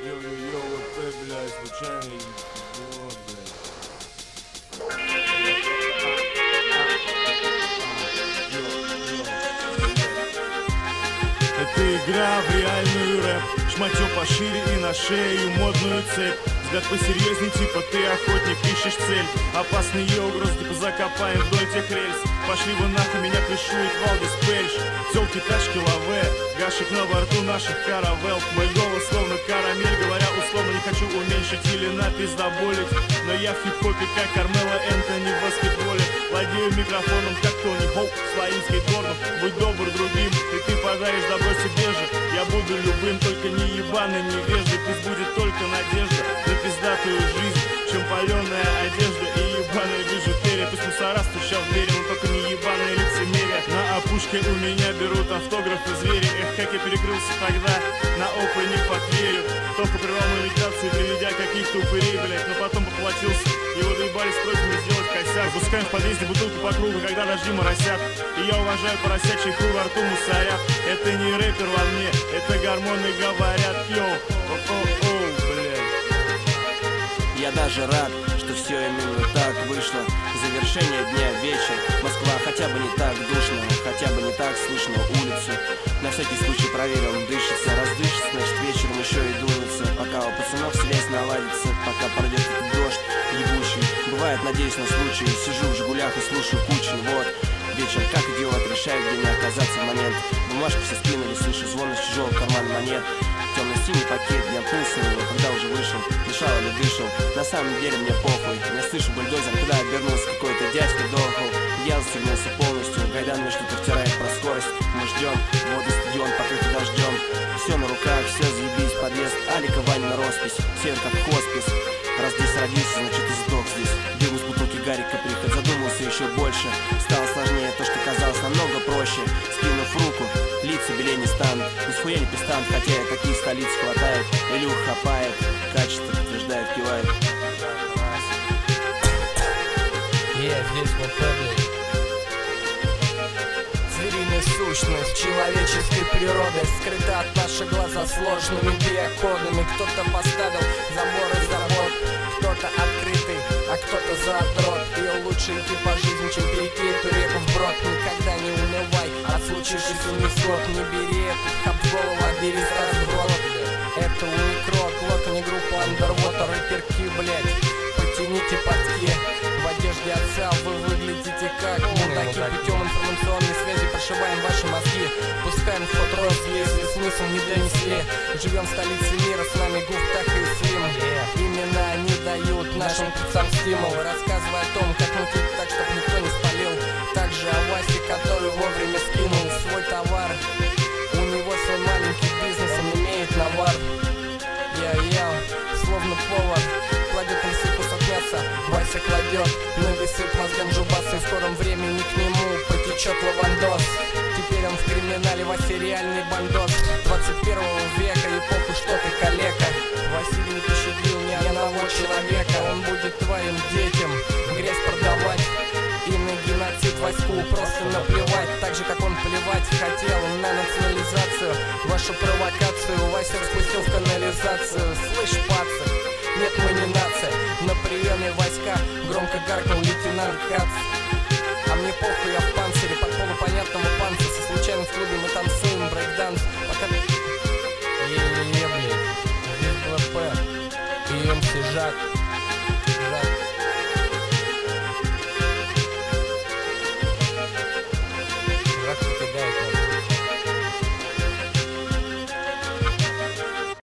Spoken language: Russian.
Йо-йо-йо, вот блядь, случайный вот, блядь. Это игра в реальную рэп. Шматё пошире и на шею модную цепь. Взгляд посерьезней, типа ты охотник, ищешь цель. Опасные угрозы, типа закопаем вдоль тех рельс. Пошли вы нахуй, меня крышует Валдис Пельш. Тёлки, тачки, лаве, гашек на борту наших каравелл. Мой голос словно карамель, говоря условно, не хочу уменьшить или напиздоболить. Но я в хип-хопе, как Кармело Энтони в баскетболе. Владею микрофоном, как Тони Хоук, своим скейтбордом. Будь добр другим, и ты подаришь добро себе же. Я буду любым, только не ебаный, невеждой. Пусть будет только надежда на пиздатую жизнь, чем паленая одежда и ебаная бижутерия. Пусть мусора стучат в двери, но только не ебаное лицемерие. На опушке у меня берут автографы звери. Эх, как я перекрылся тогда, на опыне под дверью. Только прервал медитацию, приведя каких-то упырей, блять. Но потом поплатился, его доебались просьбами сделать косяк. Пускаем в подъезде бутылку по кругу, когда дожди моросят. И я уважаю поросячий хуй во рту мусорят. Это не рэпер во мне, это гормоны говорят. Йоу, о-о-о, блядь. Я даже рад, что все именно так вышло. Завершение дня, вечер. Москва хотя бы не так душно, хотя бы не так слышно улицу. На всякий случай проверил, дышится, раздышится, значит вечером еще и дунется. Пока у пацанов связь наладится, пока пройдет этот дождь ебучий. Бывает, надеюсь на случай, сижу в Жигулях и слушаю Кучин, вот. Вечер, как идиот, решает, где не оказаться в момент. Бумажки все скинули, слышу звон из чужого кармана монет. Темно-синий пакет, я пнулся на него, когда уже вышел. Дышал или дышал, на самом деле мне похуй. Я слышу бульдозер, когда обернулся какой-то дядька дохал. Я застегнулся полностью, Гайдан мне что-то втирает про скорость. Мы ждем, вот и стадион покрытый дождем. Все на руках, все заебись, подъезд, Алика, Ваня на роспись. Север как хоспис, раз здесь родился, значит и сдох здесь. Дым из бутылки Гарика, приход, задумался еще больше. Стало сложнее то, что казалось намного проще. Скинув руку, лица белее не станут. Нихуя не пистант, хотя и таких столиц хватает. Илюх хапает, качество подтверждает, кивает. Здесь вот звериная сущность человеческой природы скрыта от наших глаза сложными биокодами. Кто-то поставил забор и забор, кто-то открытый, а кто-то задрот. И лучше идти по жизни, чем перейти эту реку вброд. Никогда не унывай от случившихся невзгод. Не бери этот хап в голову, а бери сразу в рот. Это уникрок, локони группа Underwater, рэперки, блять. Потяните подки, в одежде отца вы выглядите как мудаки. Путем информационной связи прошиваем ваши мозги. Пускаем в ход роз, если смысл не донесли. Живем в столице мира, с нами Гуф, так и Слим. Именно они дают нашим птицам стимул. Рассказывая о том, как мутить так, чтоб никто не спалил. Также о Васе, который вовремя скинул свой товар. У него свой маленький бизнес, он имеет навар. Я словно повар кладет на весы кусок мяса, Вася кладет на весы мозгам жубасы. В скором времени к нему потечет лавандос. Теперь он в криминале, Вася реальный бандос 21 века, эпоху что ты калека. Василий не пощадил ни одного человека. Он будет твоим детям грязь продавать и на геноцид Ваську просто наплевать. Так же как он плевать хотел на национализацию. Вашу провокацию Вася распустил в канализацию. Слышь, пацан, нет, мы не нация. На приеме войска громко гаркнул лейтенант Кац. А мне похуй, я в панцире под полупонятного панца. Со случайным в клубе мы танцуем брейкданс. Пока... блядь, здесь БЛП и МС Жак.